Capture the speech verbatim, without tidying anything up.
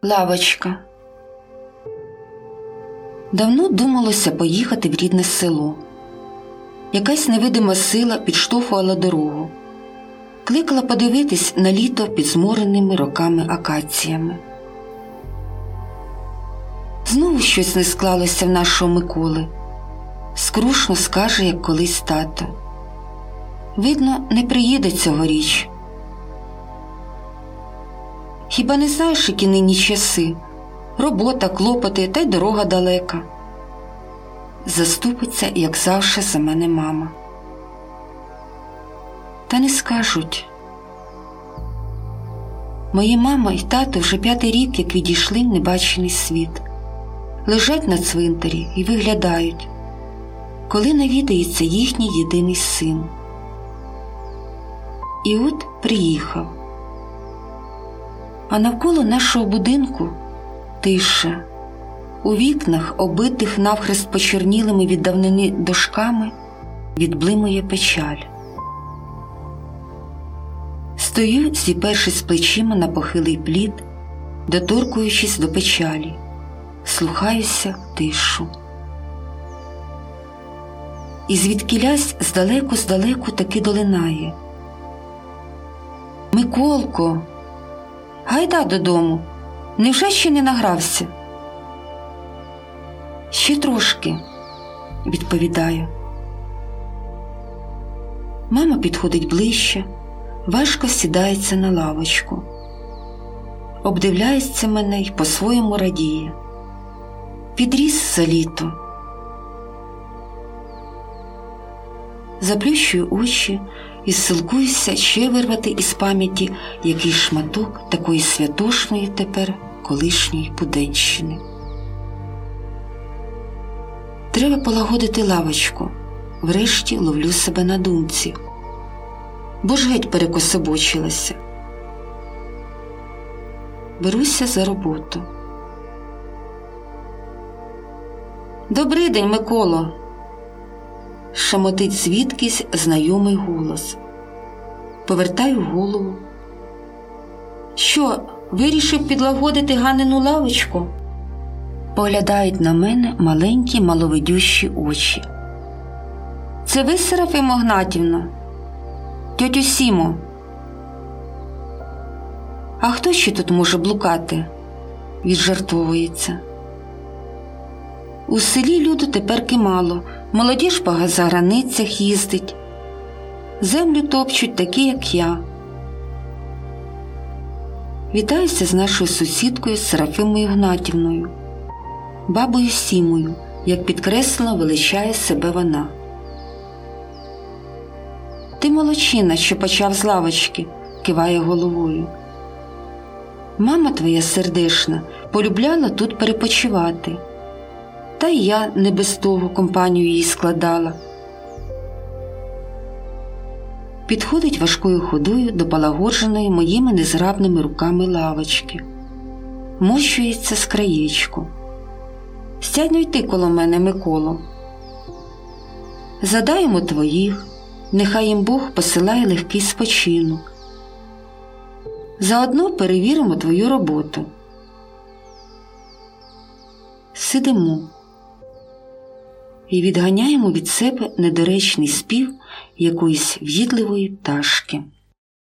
Лавочка. Давно думалося поїхати в рідне село. Якась невидима сила підштовхувала дорогу. Кликала подивитись на літо під змореними роками акаціями. Знову щось не склалося в нашого Миколи. Скрушно скаже, як колись тато. Видно, не приїде цьогоріч. Хіба не знаєш, які нині часи? Робота, клопоти, та й дорога далека. Заступиться, як завше, за мене мама. Та не скажуть. Мої мама й тато вже п'ятий рік, як відійшли в небачений світ. Лежать на цвинтарі і виглядають, коли навідається їхній єдиний син. І от приїхав. А навколо нашого будинку тиша. У вікнах, оббитих навхрест почернілими від давнини дошками, відблимує печаль. Стою, зіпершись плечима на похилий плід, доторкуючись до печалі, слухаюся в тишу. І звідкілясь здалеку-здалеку таки долинає: «Миколко, гайда додому, невже ще не награвся?» «Ще трошки», – відповідаю. Мама підходить ближче, важко сідається на лавочку. Обдивляється мене й по-своєму радіє. Підріс за літо. Заплющую очі і силкуюся ще вирвати із пам'яті якийсь шматок такої святошної тепер колишньої буденщини. Треба полагодити лавочку. Врешті ловлю себе на думці, бо ж геть перекособочилася. Беруся за роботу. «Добрий день, Миколо!» – шамотить звідкись знайомий голос. Повертаю голову. «Що, вирішив підлагодити Ганину лавочку?» Поглядають на мене маленькі маловидющі очі. «Це ви, Серафимо Гнатівна? Тьотю Сімо?» «А хто ще тут може блукати?» – віджартовується. «У селі люду теперки мало, молодіж по заграницях їздить. Землю топчуть такі, як я». Вітаюся з нашою сусідкою Серафимою Гнатівною, бабою Сімою, як підкреслено величає себе вона. «Ти молодчина, що почав з лавочки», – киває головою. «Мама твоя сердешна полюбляла тут перепочивати. Та й я не без того компанію їй складала». Підходить важкою ходою до полагодженої моїми незграбними руками лавочки. Мощується з краєчку. «Сядь, ну й ти коло мене, Миколо. Задаємо твоїх, нехай їм Бог посилає легкий спочинок. Заодно перевіримо твою роботу». Сидимо і відганяємо від себе недоречний спів якоїсь в'їдливої пташки.